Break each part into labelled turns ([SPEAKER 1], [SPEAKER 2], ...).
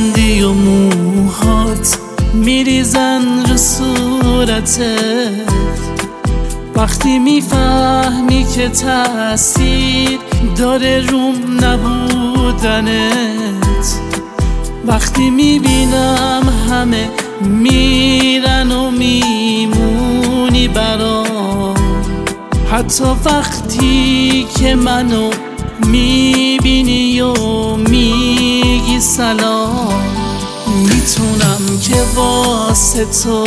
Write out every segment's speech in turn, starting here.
[SPEAKER 1] میخندی و موهات میریزن رو صورتت، وقتی میفهمی که تأثیر داره روم نبودنت، وقتی میبینم همه میرن و میمونی برام، حتی وقتی که منو میبینی و میگی سلام، میتونم که واسه تو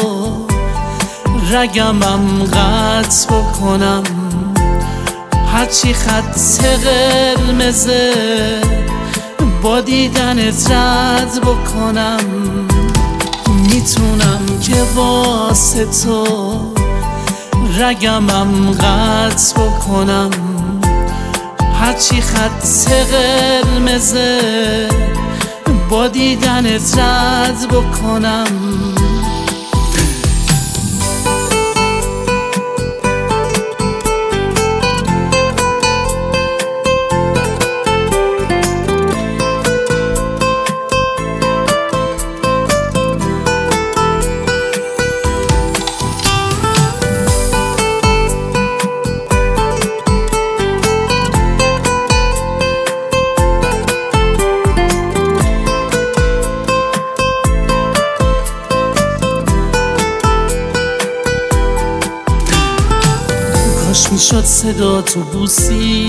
[SPEAKER 1] رگمم قطع بکنم، هرچی خط قرمزه با دیدنت رد بکنم، میتونم که واسه تو رگمم قطع بکنم، هرچی خط قرمزه با دیدنت رد بکنم. کاش میشد صدا تو بوسی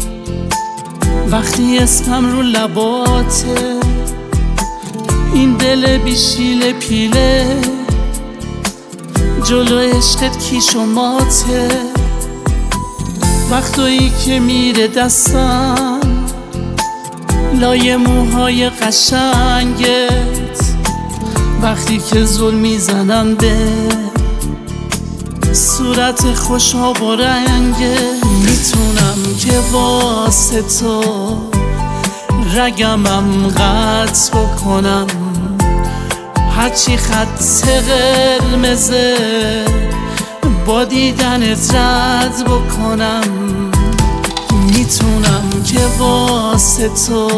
[SPEAKER 1] وقتی اسمم رو لباته، این دل بیشیل پیله جلو عشقت کیش و ماته، وقتایی که میره دستم لای موهای قشنگت، وقتی که زل میزنم به صورت خوشاب و رنگه، میتونم که واسه تو رگمم قطع بکنم، هرچی خط قرمزه با دیدنت رد بکنم، میتونم که واسه تو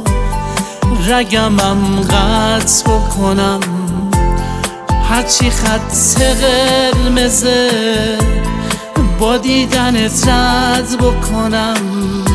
[SPEAKER 1] رگمم قطع بکنم، هرچی خط قرمزه با دیدنت رد بکنم.